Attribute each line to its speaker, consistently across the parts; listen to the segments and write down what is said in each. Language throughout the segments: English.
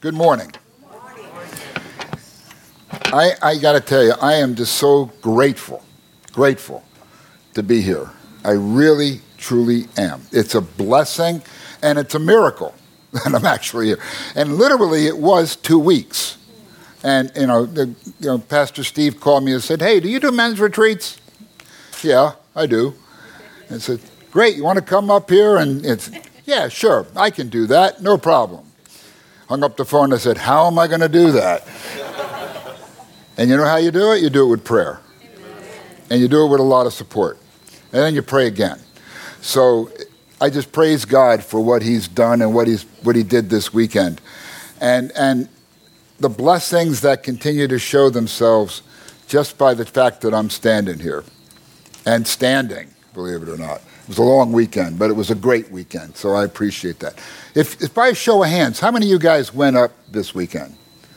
Speaker 1: Good morning. I got to tell you, I am just so grateful to be here. I really, truly am. It's a blessing and it's a miracle that I'm actually here. And literally, it was 2 weeks. And Pastor Steve called me and said, "Hey, do you do men's retreats?" "Yeah, I do." And I said, "Great, you want to come up here?" And it's, "Yeah, sure, I can do that, no problem." Hung up the phone and I said, "How am I going to do that?" And you know how you do it? You do it with prayer. And you do it with a lot of support. And then you pray again. So I just praise God for what he's done and what he did this weekend. And the blessings that continue to show themselves just by the fact that I'm standing here. And standing, believe it or not. It was a long weekend, but it was a great weekend, so I appreciate that. If by a show of hands, how many of you guys went up this weekend?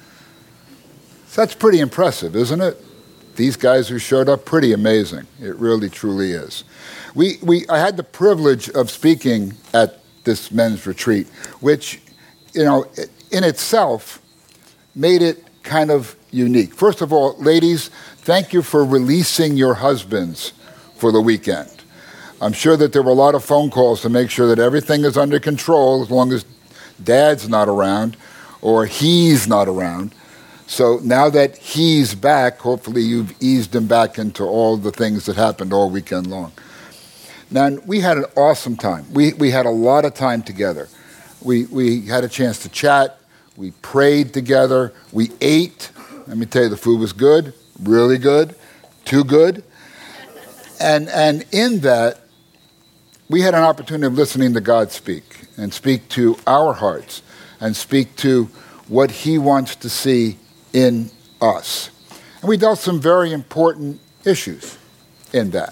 Speaker 1: So that's pretty impressive, isn't it? These guys who showed up, pretty amazing. It really, truly is. I had the privilege of speaking at this men's retreat, which, in itself made it kind of unique. First of all, ladies, thank you for releasing your husbands for the weekend. I'm sure that there were a lot of phone calls to make sure that everything is under control as long as dad's not around or he's not around. So now that he's back, hopefully you've eased him back into all the things that happened all weekend long. Now, we had an awesome time. We had a lot of time together. We had a chance to chat. We prayed together. We ate. Let me tell you, the food was good, really good, too good. And in that, we had an opportunity of listening to God speak and speak to our hearts and speak to what he wants to see in us. And we dealt some very important issues in that.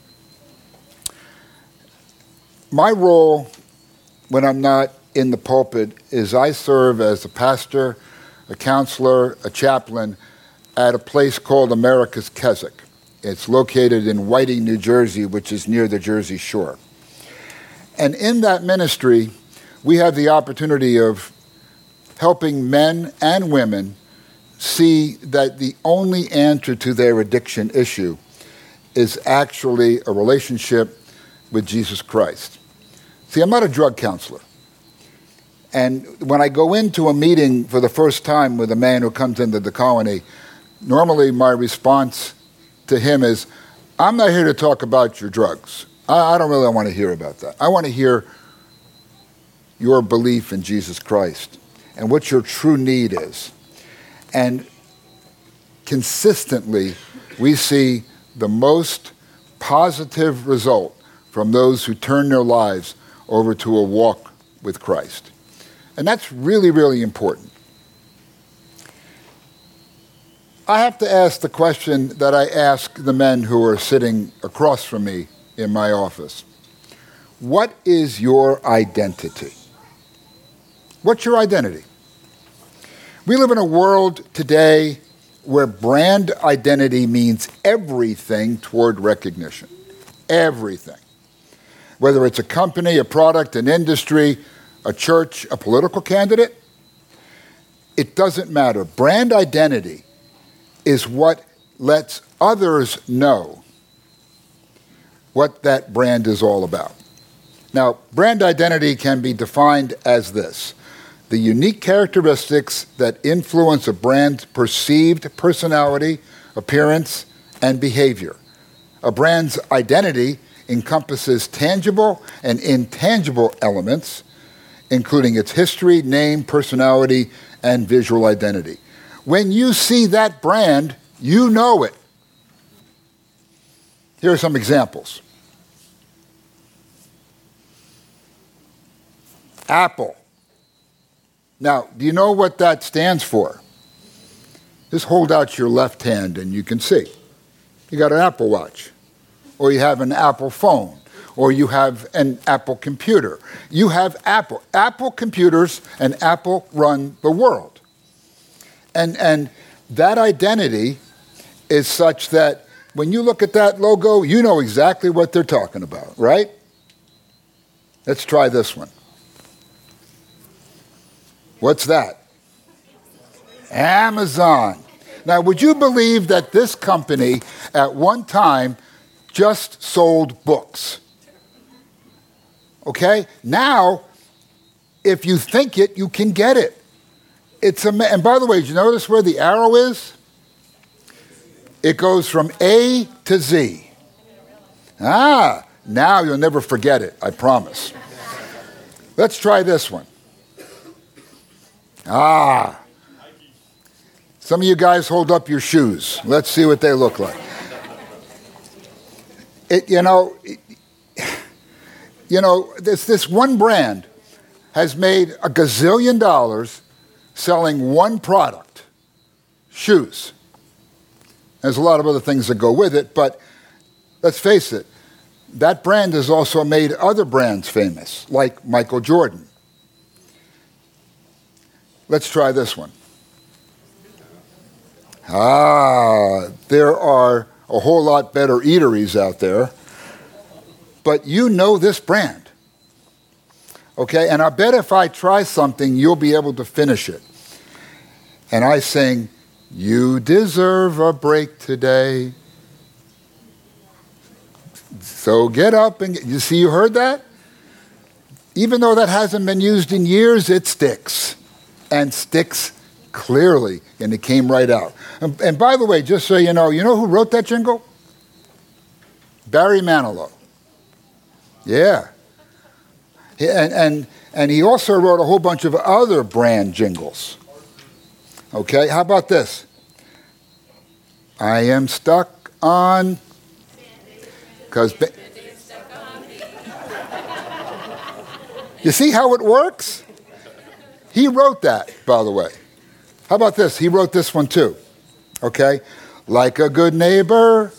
Speaker 1: My role when I'm not in the pulpit is I serve as a pastor, a counselor, a chaplain at a place called America's Keswick. It's located in Whiting, New Jersey, which is near the Jersey Shore. And in that ministry, we have the opportunity of helping men and women see that the only answer to their addiction issue is actually a relationship with Jesus Christ. See, I'm not a drug counselor. And when I go into a meeting for the first time with a man who comes into the colony, normally my response to him is, "I'm not here to talk about your drugs. I don't really want to hear about that. I want to hear your belief in Jesus Christ and what your true need is." And consistently, we see the most positive result from those who turn their lives over to a walk with Christ. And that's really, really important. I have to ask the question that I ask the men who are sitting across from me in my office. What is your identity? What's your identity? We live in a world today where brand identity means everything toward recognition. Everything. Whether it's a company, a product, an industry, a church, a political candidate, it doesn't matter. Brand identity is what lets others know what that brand is all about. Now, brand identity can be defined as this: the unique characteristics that influence a brand's perceived personality, appearance, and behavior. A brand's identity encompasses tangible and intangible elements, including its history, name, personality, and visual identity. When you see that brand, you know it. Here are some examples. Apple. Now, do you know what that stands for? Just hold out your left hand and you can see. You got an Apple Watch, or you have an Apple phone, or you have an Apple computer. You have Apple. Apple computers and Apple run the world. And that identity is such that when you look at that logo, you know exactly what they're talking about, right? Let's try this one. What's that? Amazon. Now, would you believe that this company at one time just sold books? Okay? Now, if you think it, you can get it. And by the way, did you notice where the arrow is? It goes from A to Z. Now you'll never forget it, I promise. Let's try this one. Some of you guys hold up your shoes. Let's see what they look like. This one brand has made $1 gazillion selling one product, shoes. There's a lot of other things that go with it, but let's face it, that brand has also made other brands famous, like Michael Jordan. Let's try this one. There are a whole lot better eateries out there, but you know this brand. Okay, and I bet if I try something, you'll be able to finish it. And I sing, "You deserve a break today. So get up and you see, you heard that? Even though that hasn't been used in years, it sticks. And sticks clearly. And it came right out. And by the way, just so you know who wrote that jingle? Barry Manilow. Yeah. And he also wrote a whole bunch of other brand jingles. Okay, how about this? I am stuck on... You see how it works? He wrote that, by the way. How about this? He wrote this one too. Okay? Like a good neighbor.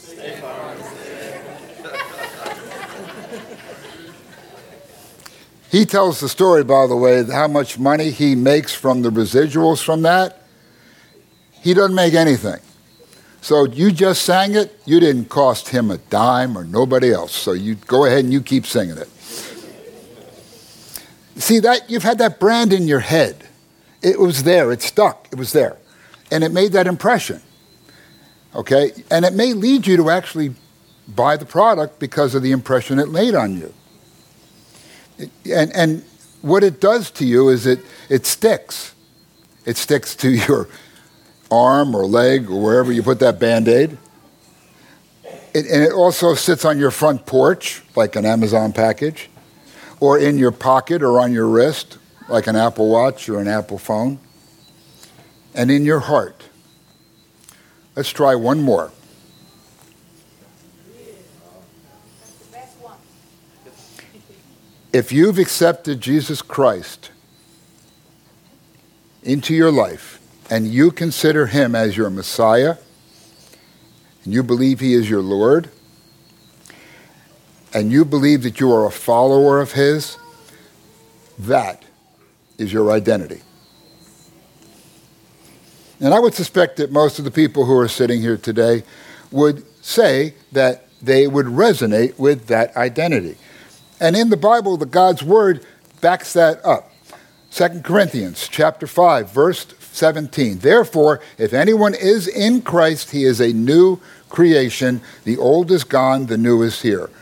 Speaker 1: He tells the story, by the way, how much money he makes from the residuals from that. He doesn't make anything. So you just sang it. You didn't cost him a dime or nobody else. So you go ahead and you keep singing it. See that? You've had that brand in your head. It was there. It stuck. It was there. And it made that impression. Okay? And it may lead you to actually buy the product because of the impression it made on you. And what it does to you is it sticks. It sticks to your arm or leg or wherever you put that Band-Aid. And it also sits on your front porch like an Amazon package, or in your pocket or on your wrist like an Apple Watch or an Apple phone, and in your heart. Let's try one more. If you've accepted Jesus Christ into your life and you consider him as your Messiah, and you believe he is your Lord, and you believe that you are a follower of his, that is your identity. And I would suspect that most of the people who are sitting here today would say that they would resonate with that identity. And in the Bible, God's word backs that up. 2 Corinthians chapter 5, verse 17. Therefore, if anyone is in Christ, he is a new creation. The old is gone, the new is here.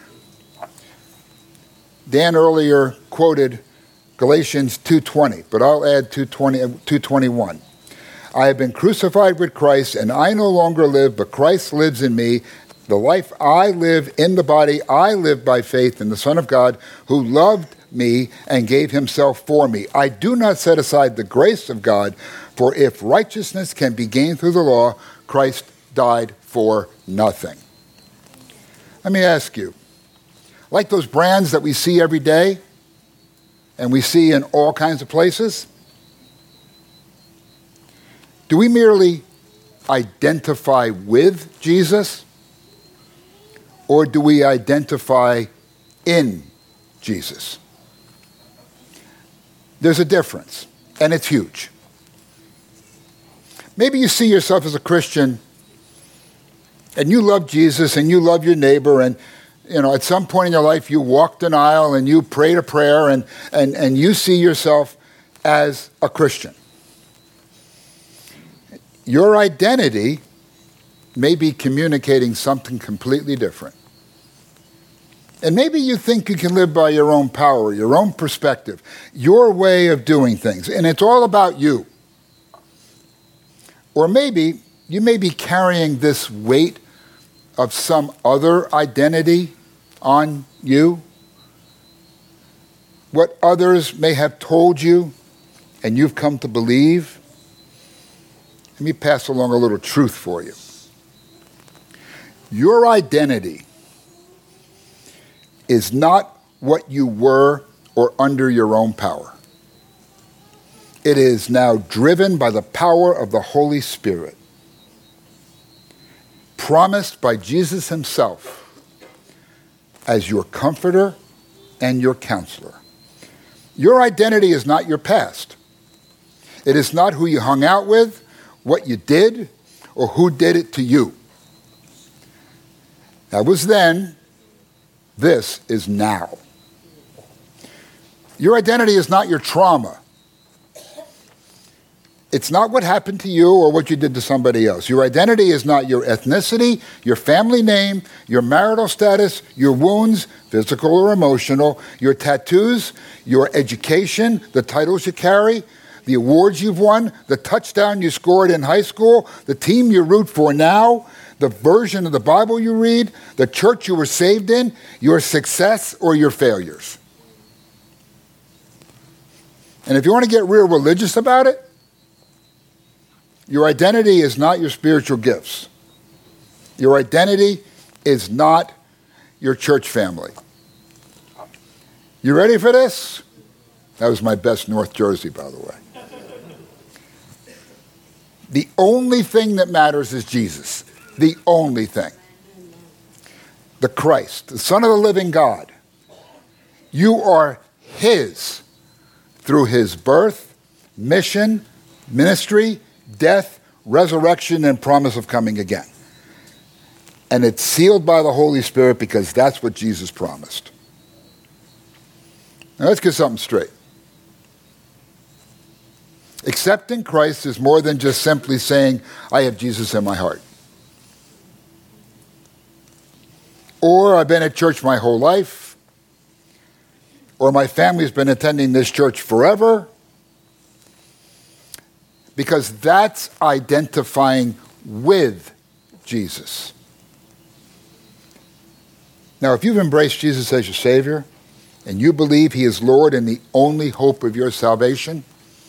Speaker 1: Dan earlier quoted Galatians 2:20, but I'll add 2:21. I have been crucified with Christ, and I no longer live, but Christ lives in me. The life I live in the body, I live by faith in the Son of God, who loved me and gave himself for me. I do not set aside the grace of God, for if righteousness can be gained through the law, Christ died for nothing. Let me ask you, like those brands that we see every day, and we see in all kinds of places, do we merely identify with Jesus? Or do we identify in Jesus? There's a difference, and it's huge. Maybe you see yourself as a Christian, and you love Jesus, and you love your neighbor, and at some point in your life you walked an aisle and you prayed a prayer, and you see yourself as a Christian. your identity may be communicating something completely different. And maybe you think you can live by your own power, your own perspective, your way of doing things, and it's all about you. Or maybe you may be carrying this weight of some other identity on you, what others may have told you and you've come to believe. Let me pass along a little truth for you. Your identity is not what you were or under your own power. It is now driven by the power of the Holy Spirit, promised by Jesus himself as your comforter and your counselor. Your identity is not your past. It is not who you hung out with, what you did, or who did it to you. That was then. This is now. Your identity is not your trauma. It's not what happened to you or what you did to somebody else. Your identity is not your ethnicity, your family name, your marital status, your wounds, physical or emotional, your tattoos, your education, the titles you carry, the awards you've won, the touchdown you scored in high school, the team you root for now, the version of the Bible you read, the church you were saved in, your success or your failures. And if you want to get real religious about it, your identity is not your spiritual gifts. Your identity is not your church family. You ready for this? That was my best North Jersey, by the way. The only thing that matters is Jesus. The only thing. The Christ, the Son of the living God. You are his through his birth, mission, ministry, death, resurrection, and promise of coming again. And it's sealed by the Holy Spirit because that's what Jesus promised. Now let's get something straight. Accepting Christ is more than just simply saying, I have Jesus in my heart. Or I've been at church my whole life. Or my family's been attending this church forever. Because that's identifying with Jesus. Now, if you've embraced Jesus as your Savior, and you believe he is Lord and the only hope of your salvation,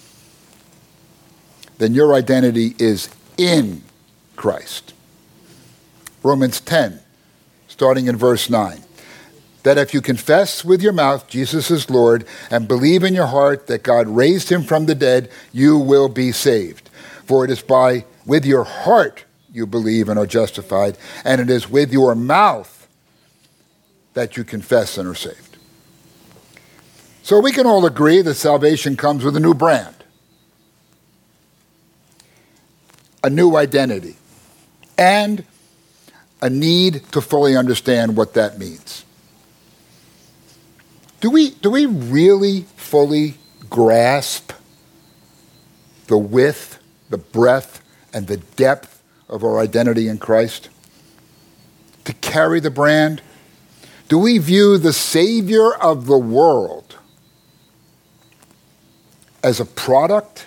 Speaker 1: then your identity is in Christ. Romans 10, starting in verse 9. That if you confess with your mouth Jesus is Lord and believe in your heart that God raised him from the dead, you will be saved. For it is with your heart you believe and are justified, and it is with your mouth that you confess and are saved. So we can all agree that salvation comes with a new brand, a new identity, and a need to fully understand what that means. Do we really fully grasp the width, the breadth, and the depth of our identity in Christ? To carry the brand? Do we view the Savior of the world as a product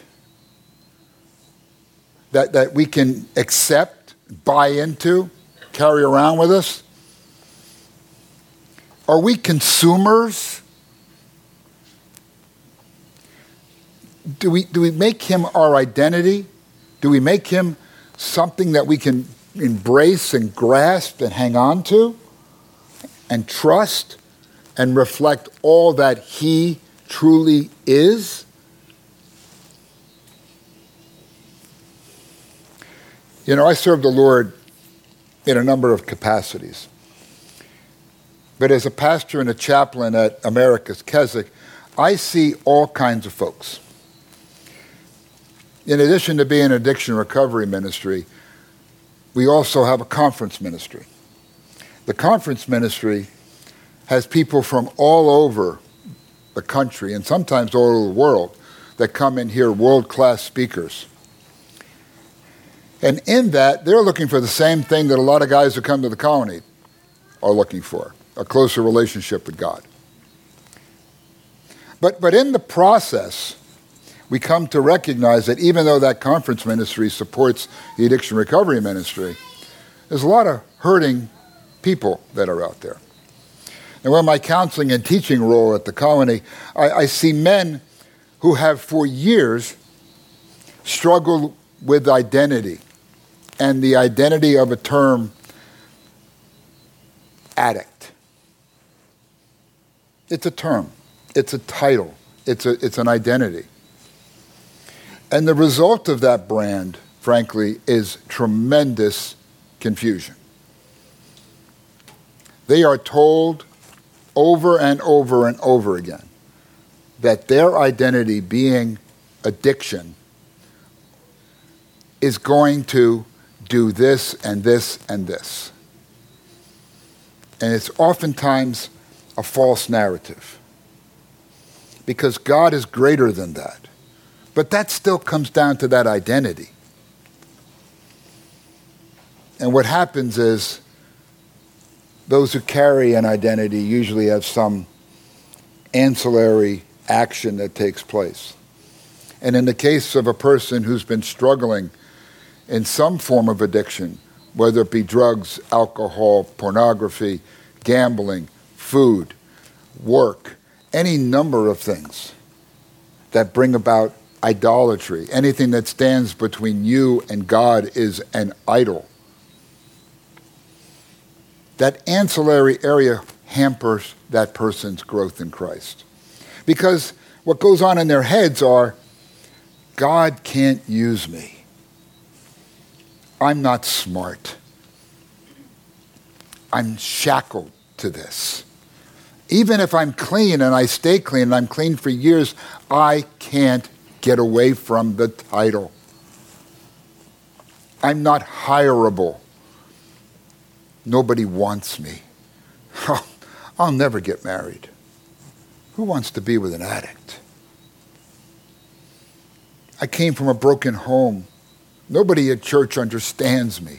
Speaker 1: that we can accept, buy into, carry around with us? Are we consumers? Do we make him our identity? Do we make him something that we can embrace and grasp and hang on to and trust and reflect all that he truly is? You know, I serve the Lord in a number of capacities. But as a pastor and a chaplain at America's Keswick, I see all kinds of folks. In addition to being an addiction recovery ministry, we also have a conference ministry. The conference ministry has people from all over the country and sometimes all over the world that come and hear world-class speakers. And in that, they're looking for the same thing that a lot of guys who come to the colony are looking for, a closer relationship with God. But in the process, we come to recognize that even though that conference ministry supports the addiction recovery ministry, there's a lot of hurting people that are out there. And in my counseling and teaching role at the colony, I see men who have for years struggled with identity and the identity of a term, addict. It's a term. It's a title. It's an identity. And the result of that brand, frankly, is tremendous confusion. They are told over and over and over again that their identity being addiction is going to do this and this and this. And it's oftentimes a false narrative, because God is greater than that. But that still comes down to that identity. And what happens is those who carry an identity usually have some ancillary action that takes place. And in the case of a person who's been struggling in some form of addiction, whether it be drugs, alcohol, pornography, gambling, food, work, any number of things that bring about idolatry, anything that stands between you and God is an idol. That ancillary area hampers that person's growth in Christ. Because what goes on in their heads are, God can't use me. I'm not smart. I'm shackled to this. Even if I'm clean and I stay clean and I'm clean for years, I can't get away from the title. I'm not hireable. Nobody wants me. I'll never get married. Who wants to be with an addict? I came from a broken home. Nobody at church understands me.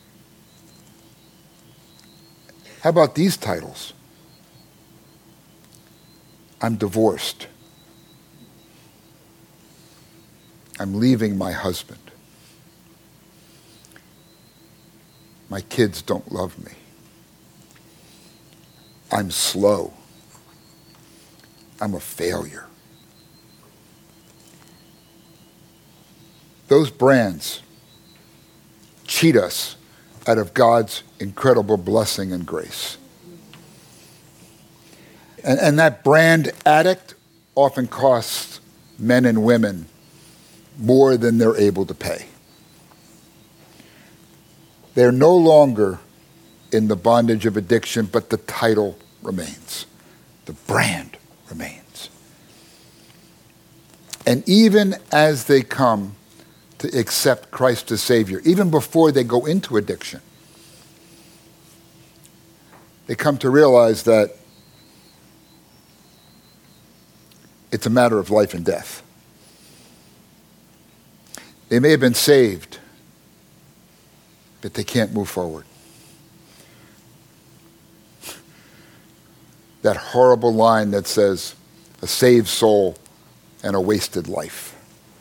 Speaker 1: How about these titles? I'm divorced. I'm leaving my husband. My kids don't love me. I'm slow. I'm a failure. Those brands cheat us out of God's incredible blessing and grace. And that brand addict often costs men and women more than they're able to pay. They're no longer in the bondage of addiction, but the title remains. The brand remains. And even as they come to accept Christ as Savior, even before they go into addiction, they come to realize that it's a matter of life and death. They may have been saved, but they can't move forward. That horrible line that says, a saved soul and a wasted life.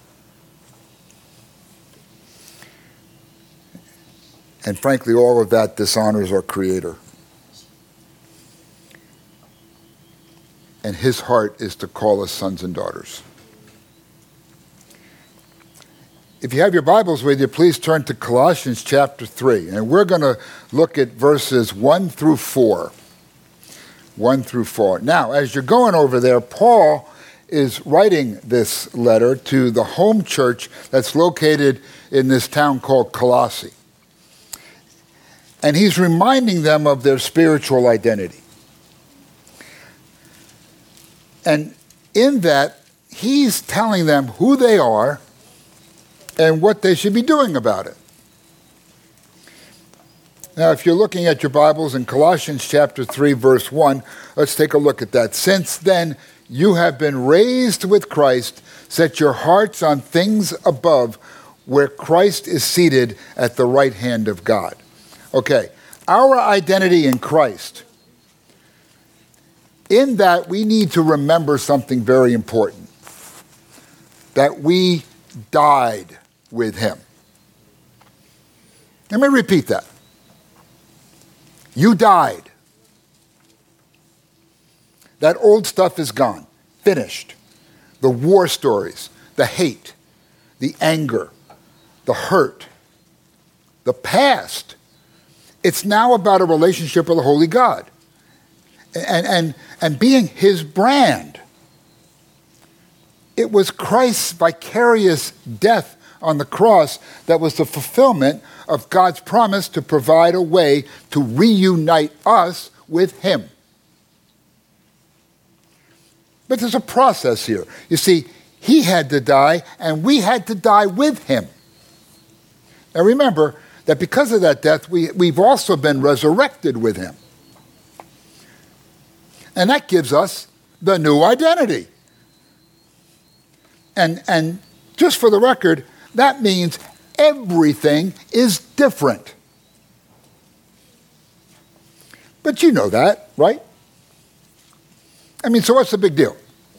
Speaker 1: And frankly, all of that dishonors our Creator. And His heart is to call us sons and daughters. If you have your Bibles with you, please turn to Colossians chapter 3. And we're going to look at verses 1 through 4. 1 through 4. Now, as you're going over there, Paul is writing this letter to the home church that's located in this town called Colossae. And he's reminding them of their spiritual identity. And in that, he's telling them who they are and what they should be doing about it. Now, if you're looking at your Bibles in Colossians chapter 3, verse 1, let's take a look at that. Since then, you have been raised with Christ. Set your hearts on things above, where Christ is seated at the right hand of God. Okay, our identity in Christ. In that, we need to remember something very important. That we died with him. Let me repeat that. You died. That old stuff is gone, finished. The war stories, the hate, the anger, the hurt, the past. It's now about a relationship with the Holy God and being his brand. It was Christ's vicarious death on the cross that was the fulfillment of God's promise to provide a way to reunite us with him. But there's a process here. You see, he had to die, and we had to die with him. Now remember that because of that death, we've also been resurrected with him. And that gives us the new identity. And just for the record, that means everything is different. But you know that, right? I mean, so what's the big deal?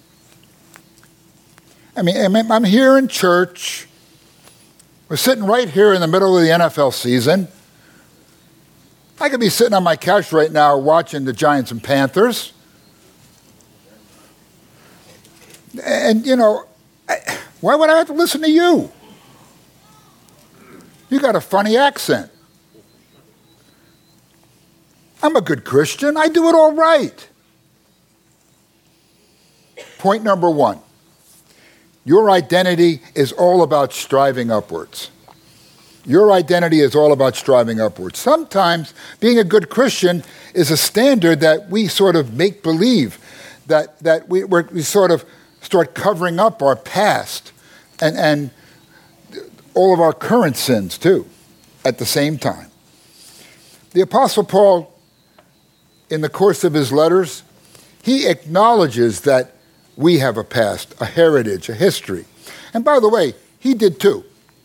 Speaker 1: I mean, I'm here in church. We're sitting right here in the middle of the NFL season. I could be sitting on my couch right now watching the Giants and Panthers. And, you know, why would I have to listen to you? You got a funny accent. I'm a good Christian. I do it all right. Point number one. Your identity is all about striving upwards. Your identity is all about striving upwards. Sometimes being a good Christian is a standard that we sort of make believe, that we sort of start covering up our past and all of our current sins too at the same time. The Apostle Paul, in the course of his letters, he acknowledges that we have a past, a heritage, a history. And by the way, he did too.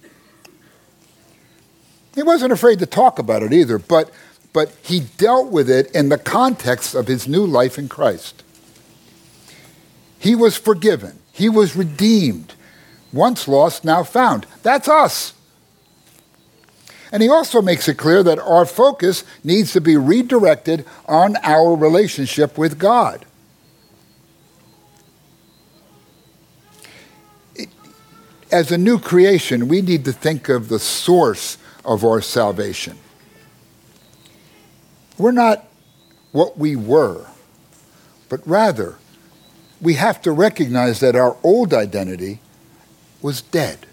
Speaker 1: He wasn't afraid to talk about it either, but he dealt with it in the context of his new life in Christ. He was forgiven. He was redeemed. Once lost, now found. That's us. And he also makes it clear that our focus needs to be redirected on our relationship with God. As a new creation, we need to think of the source of our salvation. We're not what we were, but rather, we have to recognize that our old identity was dead.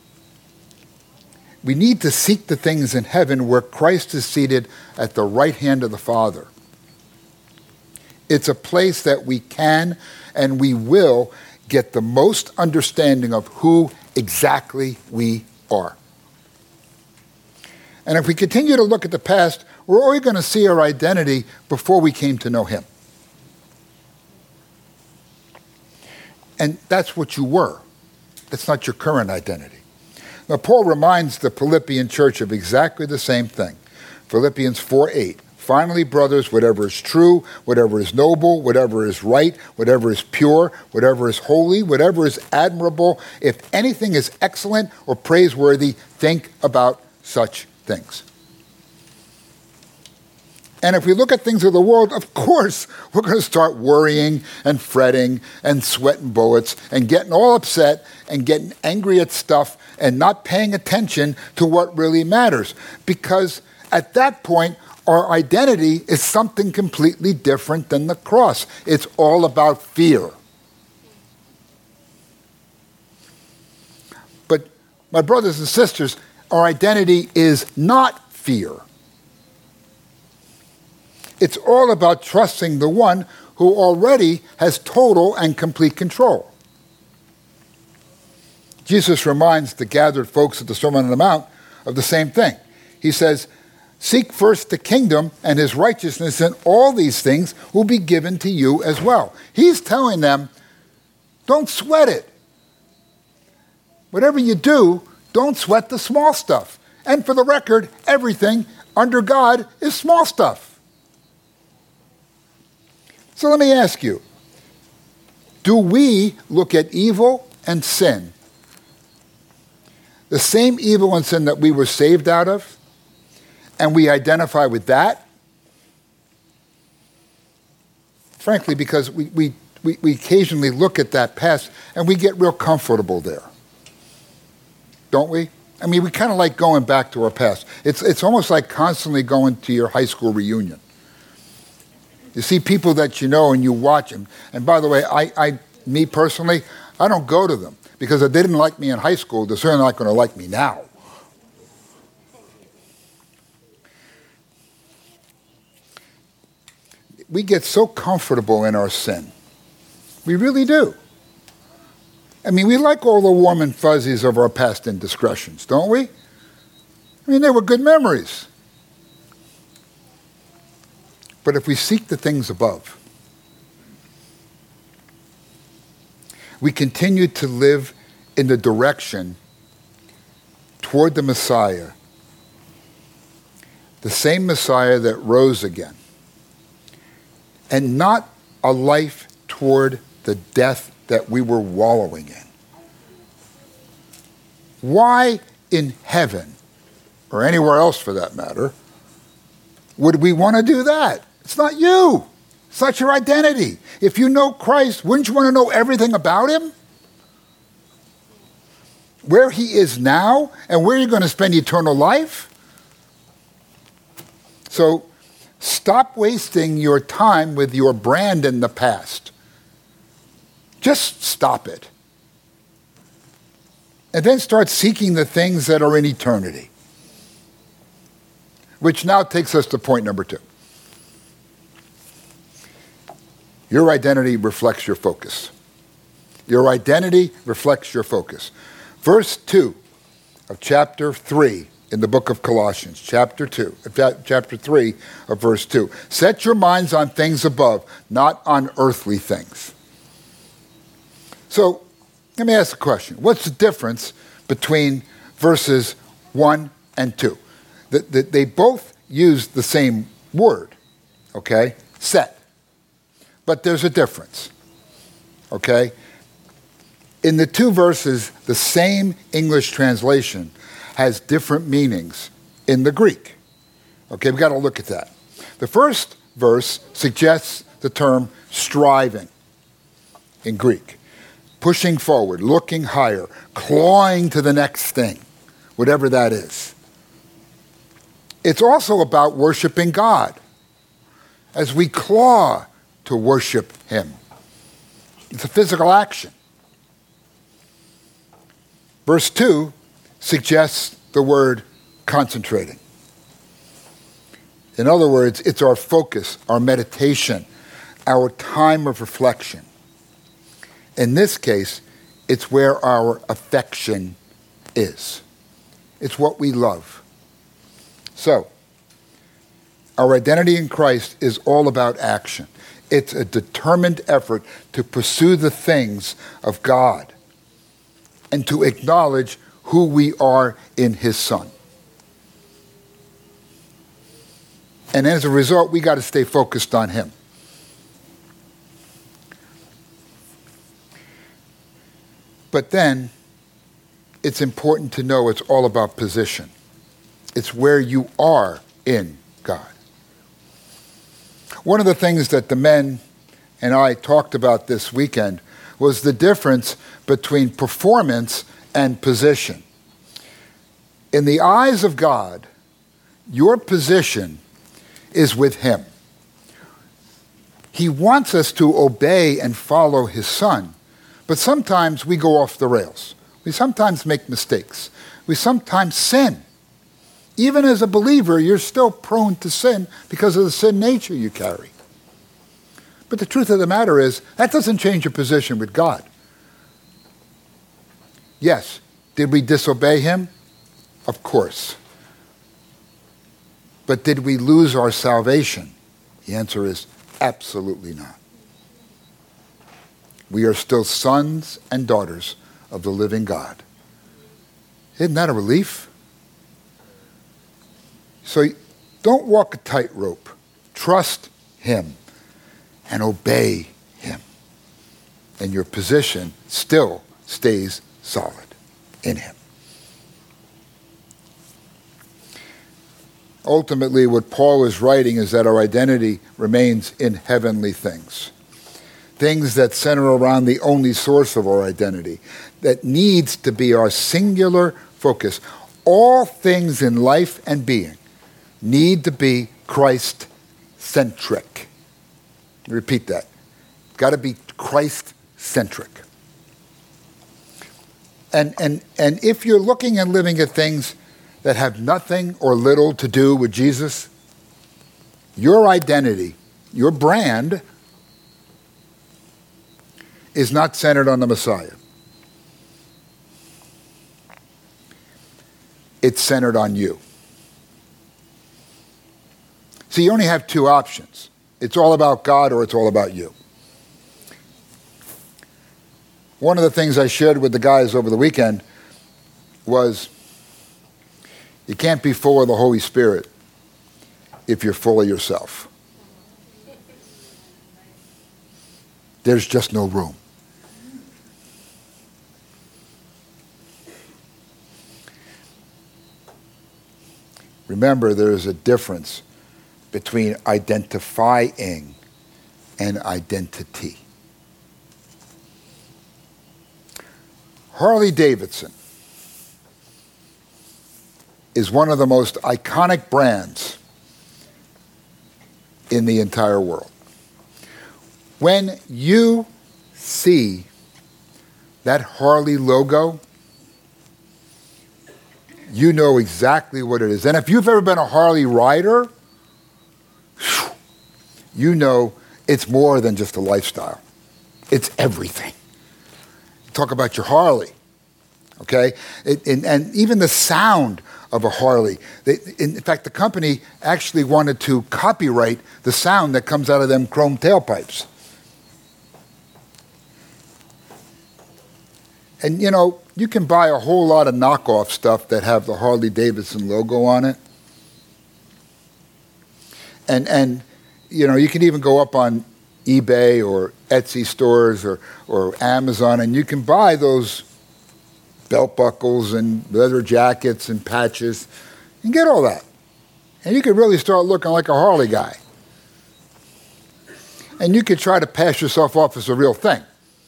Speaker 1: We need to seek the things in heaven where Christ is seated at the right hand of the Father. It's a place that we can and we will get the most understanding of who exactly we are. And if we continue to look at the past, we're only going to see our identity before we came to know him. And that's what you were. That's not your current identity. Now, Paul reminds the Philippian church of exactly the same thing. Philippians 4:8. Finally, brothers, whatever is true, whatever is noble, whatever is right, whatever is pure, whatever is holy, whatever is admirable, if anything is excellent or praiseworthy, think about such things. And if we look at things of the world, of course, we're going to start worrying and fretting and sweating bullets and getting all upset and getting angry at stuff and not paying attention to what really matters. Because at that point, our identity is something completely different than the cross. It's all about fear. But my brothers and sisters, our identity is not fear. It's all about trusting the one who already has total and complete control. Jesus reminds the gathered folks at the Sermon on the Mount of the same thing. He says, seek first the kingdom and his righteousness, and all these things will be given to you as well. He's telling them, don't sweat it. Whatever you do, Don't sweat the small stuff. And for the record, everything under God is small stuff. So let me ask you, do we look at evil and sin, the same evil and sin that we were saved out of, and we identify with that? Frankly, because we occasionally look at that past and we get real comfortable there. Don't we? I mean, we kind of like going back to our past. It's almost like constantly going to your high school reunion. You see people that you know and you watch them. And by the way, me personally, I don't go to them because if they didn't like me in high school, they're certainly not going to like me now. We get so comfortable in our sin. We really do. I mean, we like all the warm and fuzzies of our past indiscretions, don't we? I mean, they were good memories. But if we seek the things above, we continue to live in the direction toward the Messiah, the same Messiah that rose again, and not a life toward the death that we were wallowing in. Why in heaven, or anywhere else for that matter, would we want to do that? It's not you. It's not your identity. If you know Christ, wouldn't you want to know everything about him? Where he is now and where you're going to spend eternal life? So stop wasting your time with your brand in the past. Just stop it. And then start seeking the things that are in eternity. Which now takes us to point number 2. Your identity reflects your focus. Your identity reflects your focus. Verse 2 of chapter 3 in the book of Colossians, chapter 3 of verse 2. Set your minds on things above, not on earthly things. So, let me ask a question. What's the difference between verses 1 and 2? They both use the same word, okay? Set. But there's a difference, okay? In the 2 verses, the same English translation has different meanings in the Greek. Okay, we've got to look at that. The first verse suggests the term striving in Greek. Pushing forward, looking higher, clawing to the next thing, whatever that is. It's also about worshiping God as we claw to worship him. It's a physical action. Verse 2 suggests the word concentrating. In other words, it's our focus, our meditation, our time of reflection. In this case, it's where our affection is. It's what we love. So, our identity in Christ is all about action. It's a determined effort to pursue the things of God and to acknowledge who we are in his Son. And as a result, we got to stay focused on him. But then, it's important to know it's all about position. It's where you are in God. One of the things that the men and I talked about this weekend was the difference between performance and position. In the eyes of God, your position is with him. He wants us to obey and follow his Son. But sometimes we go off the rails. We sometimes make mistakes. We sometimes sin. Even as a believer, you're still prone to sin because of the sin nature you carry. But the truth of the matter is, that doesn't change your position with God. Yes, did we disobey him? Of course. But did we lose our salvation? The answer is absolutely not. We are still sons and daughters of the living God. Isn't that a relief? So don't walk a tightrope. Trust him and obey him. And your position still stays solid in him. Ultimately, what Paul is writing is that our identity remains in heavenly things. Things that center around the only source of our identity, that needs to be our singular focus. All things in life and being need to be Christ-centric. Repeat that. Got to be Christ-centric. And if you're looking and living at things that have nothing or little to do with Jesus, your identity, your brand, is not centered on the Messiah. It's centered on you. So you only have two options. It's all about God or it's all about you. One of the things I shared with the guys over the weekend was you can't be full of the Holy Spirit if you're full of yourself. There's just no room. Remember, there is a difference between identifying and identity. Harley Davidson is one of the most iconic brands in the entire world. When you see that Harley logo, you know exactly what it is. And if you've ever been a Harley rider, you know it's more than just a lifestyle. It's everything. Talk about your Harley, okay? And even the sound of a Harley. In fact, the company actually wanted to copyright the sound that comes out of them chrome tailpipes. And, you know, you can buy a whole lot of knockoff stuff that have the Harley Davidson logo on it. And you know, you can even go up on eBay or Etsy stores or Amazon, and you can buy those belt buckles and leather jackets and patches. You can get all that. And you could really start looking like a Harley guy. And you could try to pass yourself off as a real thing.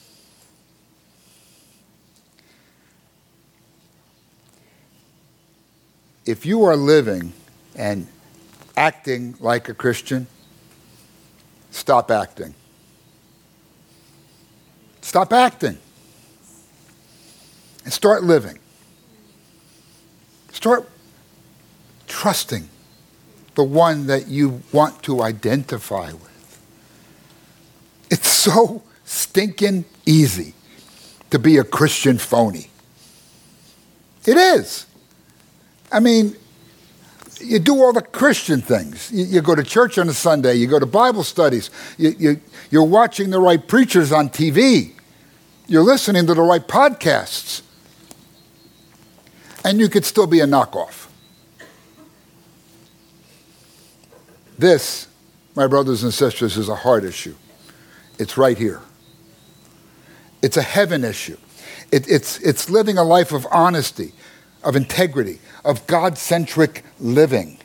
Speaker 1: If you are living and acting like a Christian, stop acting. Stop acting. And start living. Start trusting the one that you want to identify with. It's so stinking easy to be a Christian phony. It is. I mean, you do all the Christian things. You go to church on a Sunday. You go to Bible studies. You're watching the right preachers on TV. You're listening to the right podcasts. And you could still be a knockoff. This, my brothers and sisters, is a heart issue. It's right here. It's a heaven issue. It's living a life of honesty, of integrity, of God-centric living.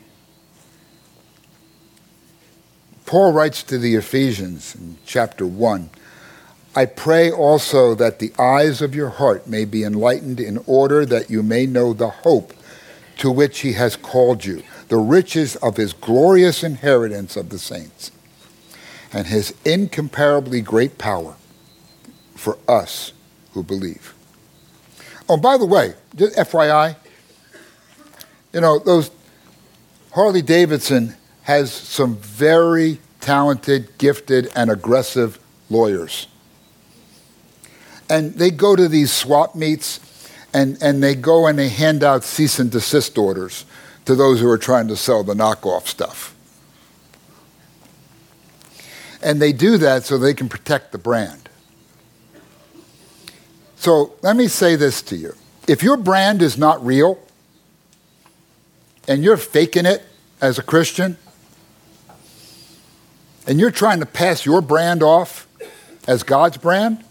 Speaker 1: Paul writes to the Ephesians in chapter 1, I pray also that the eyes of your heart may be enlightened in order that you may know the hope to which he has called you, the riches of his glorious inheritance of the saints, and his incomparably great power for us who believe. Oh, by the way, just FYI, you know, those Harley Davidson has some very talented, gifted, and aggressive lawyers. And they go to these swap meets, and they go and they hand out cease and desist orders to those who are trying to sell the knockoff stuff. And they do that so they can protect the brand. So let me say this to you. If your brand is not real and you're faking it as a Christian and you're trying to pass your brand off as God's brand,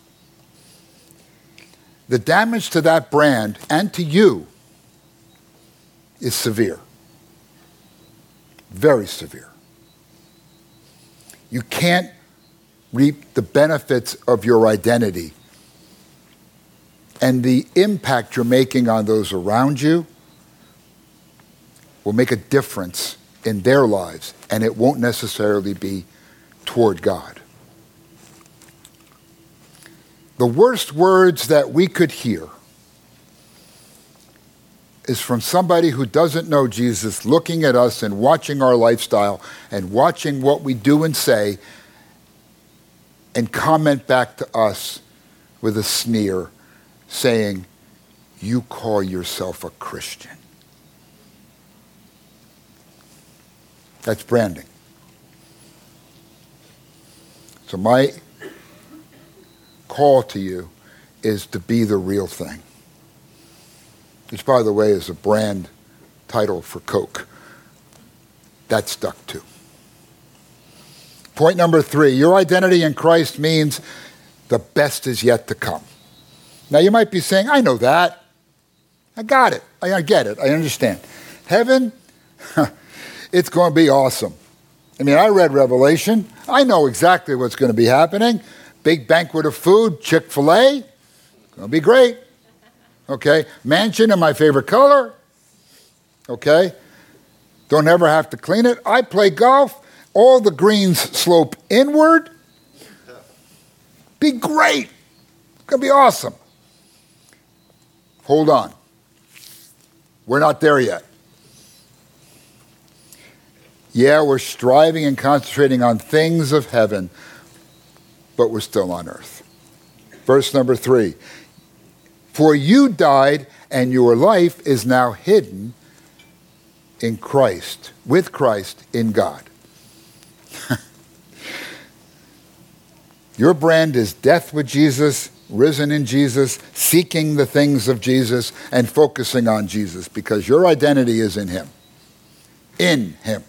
Speaker 1: the damage to that brand and to you is severe. Very severe. You can't reap the benefits of your identity and the impact you're making on those around you will make a difference in their lives, and it won't necessarily be toward God. The worst words that we could hear is from somebody who doesn't know Jesus looking at us and watching our lifestyle and watching what we do and say and comment back to us with a sneer saying, "You call yourself a Christian." That's branding. So my call to you is to be the real thing. Which, by the way, is a brand title for Coke. That stuck too. Point number 3, your identity in Christ means the best is yet to come. Now you might be saying, I know that. I got it. I get it. I understand. Heaven, it's going to be awesome. I mean, I read Revelation. I know exactly what's going to be happening. Big banquet of food, Chick-fil-A. Going to be great. Okay, mansion in my favorite color. Okay, don't ever have to clean it. I play golf. All the greens slope inward. Be great. It's going to be awesome. Hold on. We're not there yet. Yeah, we're striving and concentrating on things of heaven, but we're still on earth. Verse number 3. For you died, and your life is now hidden in Christ, with Christ in God. Your brand is death with Jesus, risen in Jesus, seeking the things of Jesus, and focusing on Jesus, because your identity is in him. In him.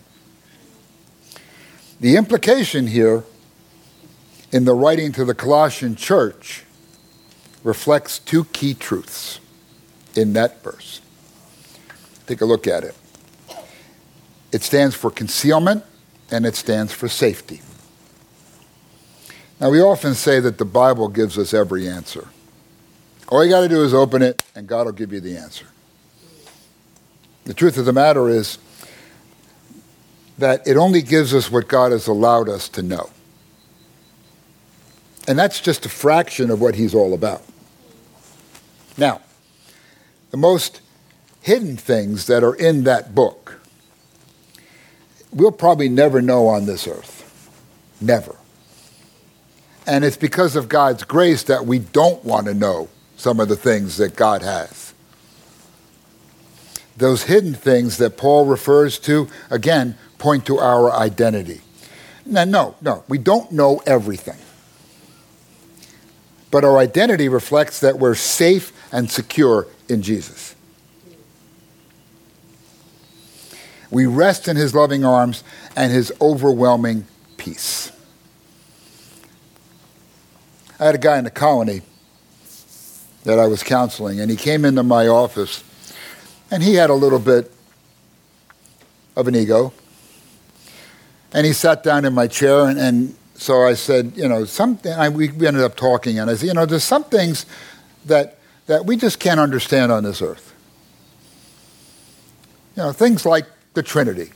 Speaker 1: The implication here in the writing to the Colossian church reflects 2 key truths in that verse. Take a look at it. It stands for concealment and it stands for safety. Now, we often say that the Bible gives us every answer. All you got to do is open it and God will give you the answer. The truth of the matter is that it only gives us what God has allowed us to know. And that's just a fraction of what he's all about. Now, the most hidden things that are in that book, we'll probably never know on this earth. Never. And it's because of God's grace that we don't want to know some of the things that God has. Those hidden things that Paul refers to, again, point to our identity. Now, no, we don't know everything. But our identity reflects that we're safe and secure in Jesus. We rest in his loving arms and his overwhelming peace. I had a guy in the colony that I was counseling, and he came into my office, and he had a little bit of an ego. And he sat down in my chair, and so I said, we ended up talking, and I said, there's some things that we just can't understand on this earth. Things like the Trinity.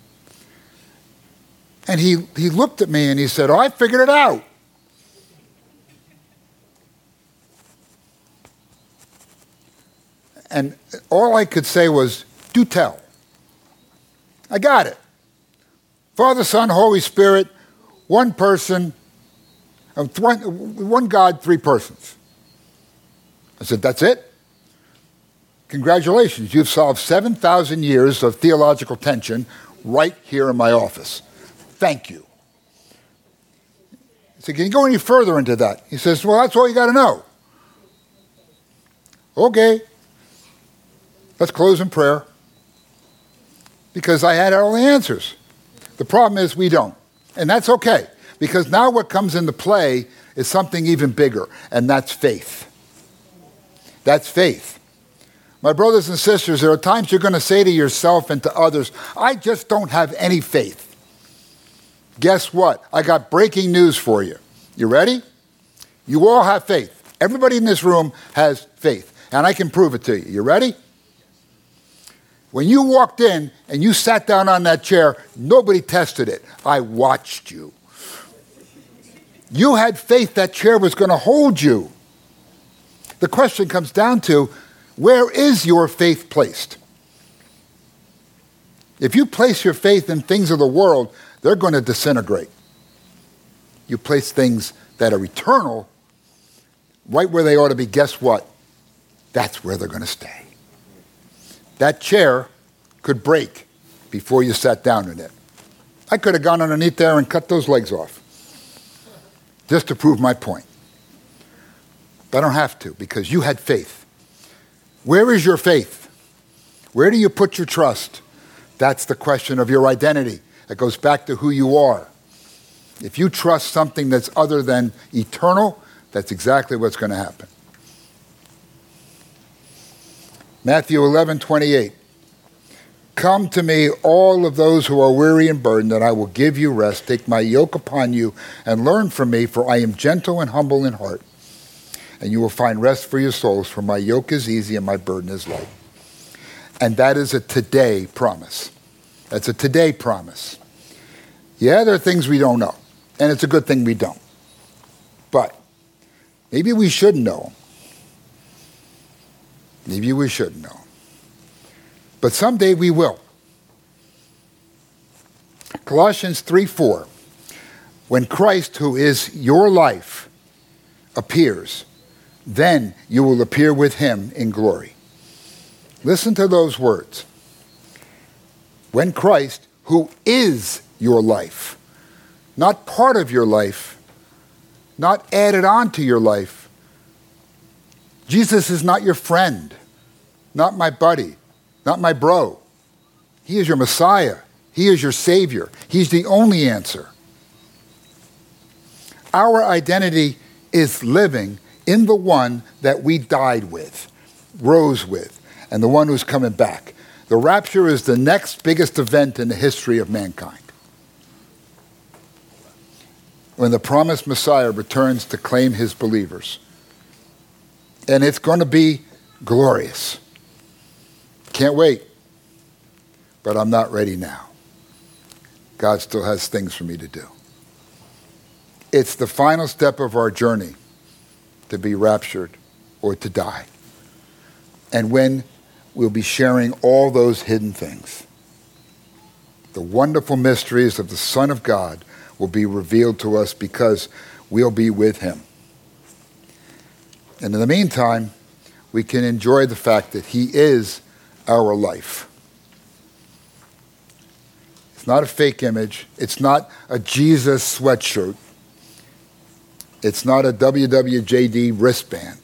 Speaker 1: And he looked at me and he said, I figured it out. And all I could say was, do tell. I got it. Father, Son, Holy Spirit, one person, one God, 3 persons. I said, that's it? Congratulations, you've solved 7,000 years of theological tension right here in my office. Thank you. I said, can you go any further into that? He says, well, that's all you got to know. Okay, let's close in prayer. Because I had all the answers. The problem is we don't. And that's okay. Because now what comes into play is something even bigger, and that's faith. That's faith. My brothers and sisters, there are times you're going to say to yourself and to others, I just don't have any faith. Guess what? I got breaking news for you. You ready? You all have faith. Everybody in this room has faith. And I can prove it to you. You ready? When you walked in and you sat down on that chair, nobody tested it. I watched you. You had faith that chair was going to hold you. The question comes down to, where is your faith placed? If you place your faith in things of the world, they're going to disintegrate. You place things that are eternal right where they ought to be. Guess what? That's where they're going to stay. That chair could break before you sat down in it. I could have gone underneath there and cut those legs off just to prove my point. But I don't have to because you had faith. Where is your faith? Where do you put your trust? That's the question of your identity. It goes back to who you are. If you trust something that's other than eternal, that's exactly what's going to happen. Matthew 11:28. Come to me, all of those who are weary and burdened, and I will give you rest. Take my yoke upon you and learn from me, for I am gentle and humble in heart. And you will find rest for your souls, for my yoke is easy and my burden is light. And that is a today promise. That's a today promise. Yeah, there are things we don't know, and it's a good thing we don't. But maybe we should know. Maybe we should know. But someday we will. Colossians 3:4. When Christ, who is your life, appears, then you will appear with him in glory. Listen to those words. When Christ, who is your life, not part of your life, not added on to your life. Jesus is not your friend, not my buddy, not my bro. He is your Messiah. He is your Savior. He's the only answer. Our identity is living in the one that we died with, rose with, and the one who's coming back. The rapture is the next biggest event in the history of mankind. When the promised Messiah returns to claim his believers. And it's going to be glorious. Can't wait. But I'm not ready now. God still has things for me to do. It's the final step of our journey to be raptured or to die. And when we'll be sharing all those hidden things. The wonderful mysteries of the Son of God will be revealed to us because we'll be with him. And in the meantime, we can enjoy the fact that he is our life. It's not a fake image. It's not a Jesus sweatshirt. It's not a WWJD wristband.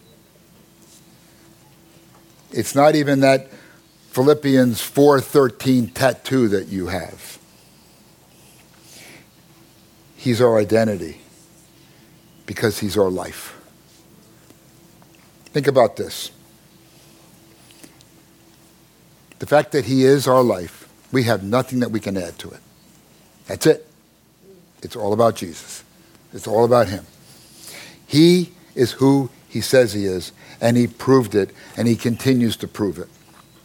Speaker 1: It's not even that Philippians 4:13 tattoo that you have. He's our identity because he's our life. Think about this. The fact that he is our life, we have nothing that we can add to it. That's it. It's all about Jesus. It's all about him. He is who he says he is, and he proved it, and he continues to prove it.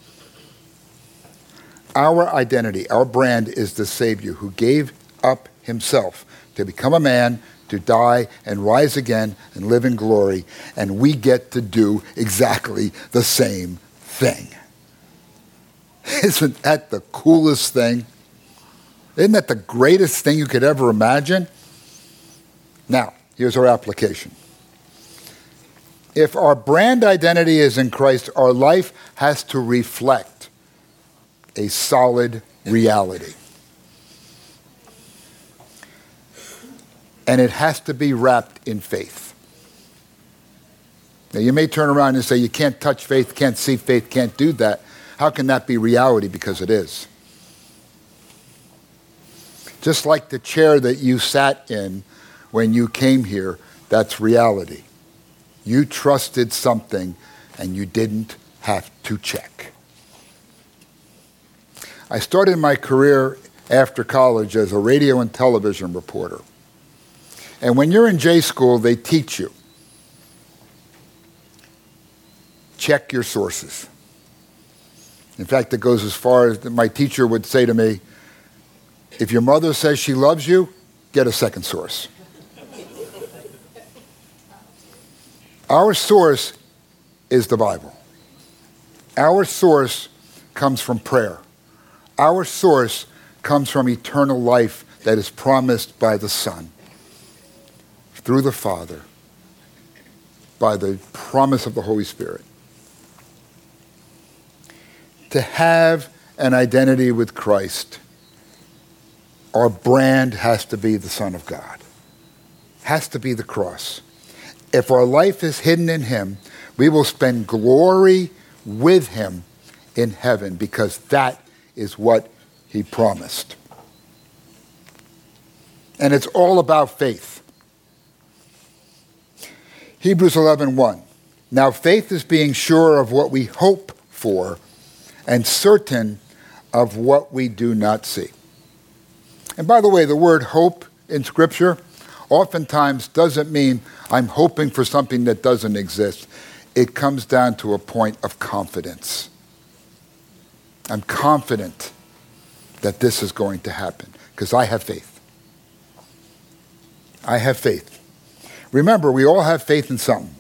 Speaker 1: Our identity, our brand is the Savior who gave up himself to become a man, to die and rise again and live in glory, and we get to do exactly the same thing. Isn't that the coolest thing? Isn't that the greatest thing you could ever imagine? Now, here's our application. If our brand identity is in Christ, our life has to reflect a solid reality. And it has to be wrapped in faith. Now, you may turn around and say, you can't touch faith, can't see faith, can't do that. How can that be reality? Because it is. Just like the chair that you sat in when you came here, that's reality. You trusted something and you didn't have to check. I started my career after college as a radio and television reporter. And when you're in J school, they teach you. Check your sources. In fact, it goes as far as my teacher would say to me, if your mother says she loves you, get a second source. Our source is the Bible. Our source comes from prayer. Our source comes from eternal life that is promised by the Son, through the Father, by the promise of the Holy Spirit. To have an identity with Christ, our brand has to be the Son of God. Has to be the cross. If our life is hidden in him, we will spend glory with him in heaven, because that is what he promised. And it's all about faith. Hebrews 11:1. Now faith is being sure of what we hope for and certain of what we do not see. And by the way, the word hope in Scripture oftentimes doesn't mean I'm hoping for something that doesn't exist. It comes down to a point of confidence. I'm confident that this is going to happen because I have faith. I have faith. Remember, we all have faith in something,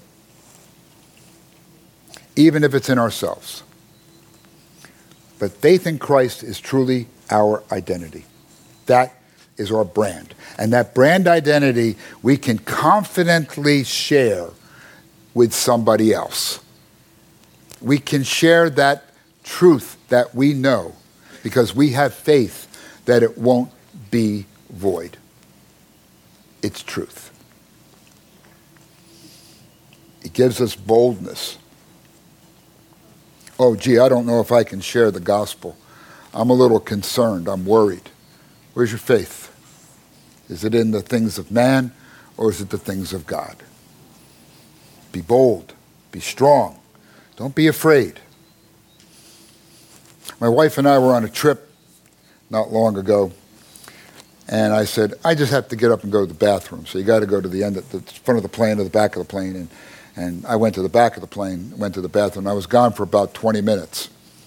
Speaker 1: even if it's in ourselves. But faith in Christ is truly our identity. That is our brand. And that brand identity we can confidently share with somebody else. We can share that truth that we know because we have faith that it won't be void. It's truth. It gives us boldness. Oh, gee, I don't know if I can share the gospel. I'm a little concerned. I'm worried. Where's your faith? Is it in the things of man or is it the things of God? Be bold. Be strong. Don't be afraid. My wife and I were on a trip not long ago, and I said, I just have to get up and go to the bathroom. So you got to go to the end, the front of the plane or the back of the plane. And I went to the back of the plane, went to the bathroom. I was gone for about 20 minutes.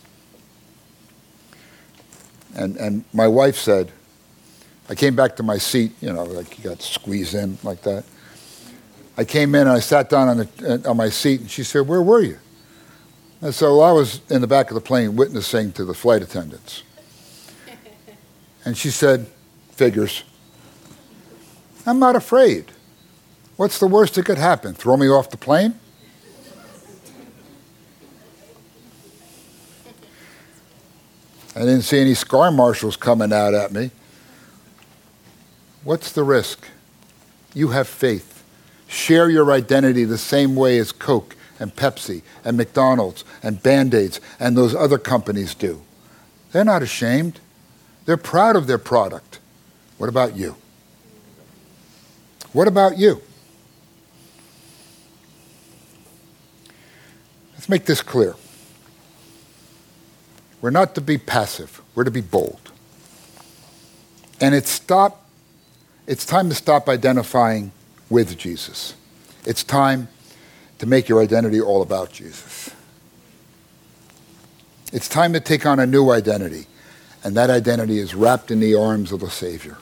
Speaker 1: And my wife said, I came back to my seat, like you got squeezed in like that. I came in and I sat down on my seat, and she said, where were you? And so I was in the back of the plane witnessing to the flight attendants. And she said, figures. I'm not afraid. What's the worst that could happen? Throw me off the plane? I didn't see any scar marshals coming out at me. What's the risk? You have faith. Share your identity the same way as Coke and Pepsi and McDonald's and Band-Aids and those other companies do. They're not ashamed. They're proud of their product. What about you? What about you? Let's make this clear. We're not to be passive. We're to be bold. And it's time to stop identifying with Jesus. It's time to make your identity all about Jesus. It's time to take on a new identity, and that identity is wrapped in the arms of the Savior.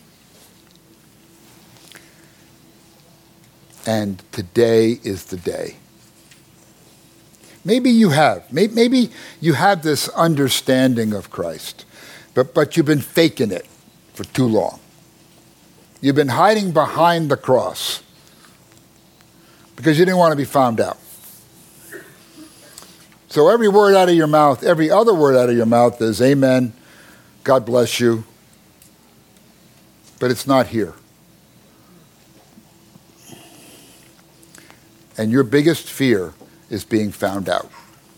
Speaker 1: And today is the day. Maybe you have this understanding of Christ, but you've been faking it for too long. You've been hiding behind the cross because you didn't want to be found out. So every word out of your mouth, every other word out of your mouth is amen, God bless you, but it's not here. and your biggest fear is being found out.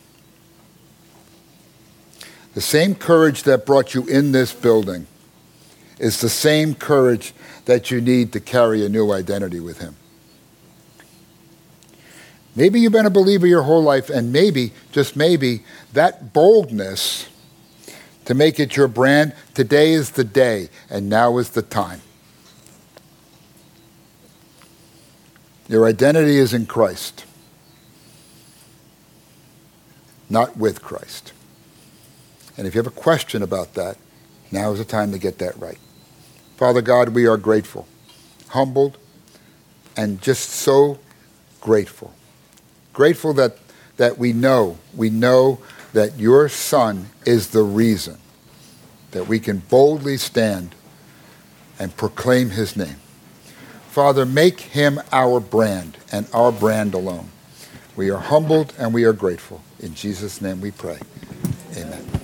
Speaker 1: The same courage that brought you in this building is the same courage that you need to carry a new identity with him. Maybe you've been a believer your whole life, and maybe, just maybe, that boldness to make it your brand, today is the day, and now is the time. Your identity is in Christ, not with Christ. And if you have a question about that, now is the time to get that right. Father God, we are grateful, humbled, and just so grateful. Grateful that we know that your Son is the reason that we can boldly stand and proclaim his name. Father, make him our brand and our brand alone. We are humbled and we are grateful. In Jesus' name we pray. Amen.